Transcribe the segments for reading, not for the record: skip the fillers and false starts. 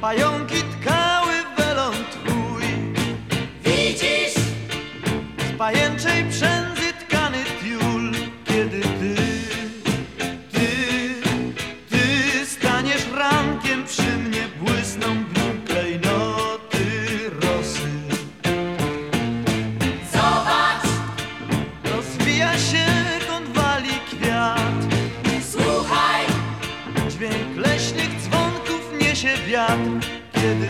pająki tkały welon twój. Widzisz? Z pajęczej przędzy tkany tiul. Kiedy ty staniesz rankiem przy mnie, błysną w nim klejnoty rosy. Zobacz, Rozwija się konwali kwiat. słuchaj, Dźwięk leśnych dzwonków niesie wiatr. Kiedy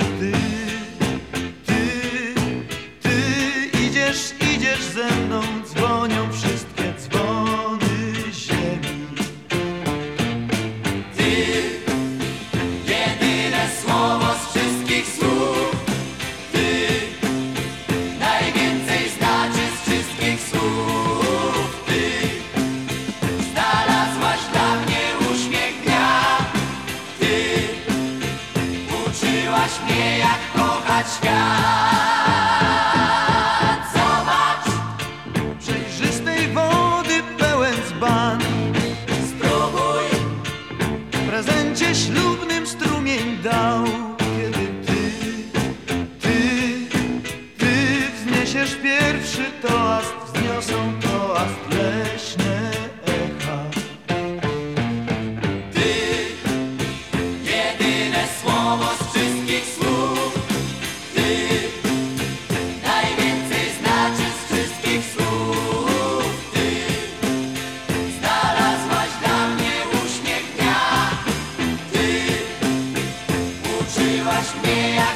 ty idziesz ze mną, dzwonią wszystkie dzwony ziemi. ty, jedyne słowo z wszystkich słów. Ty, najwięcej znaczy z wszystkich słów. Ty, znalazłaś dla mnie uśmiech dnia. Ty, uczyłaś mnie jak kochać świat. Zobacz, Przejrzystej wody pełen dzban, spróbuj, w prezencie ślubnym strumień dał. Kiedy ty wzniesiesz pierwszy toast, wzniosą toast leśne echa. ty, jedyne słowo z wszystkich słów. Ty, najwięcej znaczy z wszystkich słów. Ty, znalazłaś dla mnie uśmiech dnia. Ty, uczyłaś mnie jak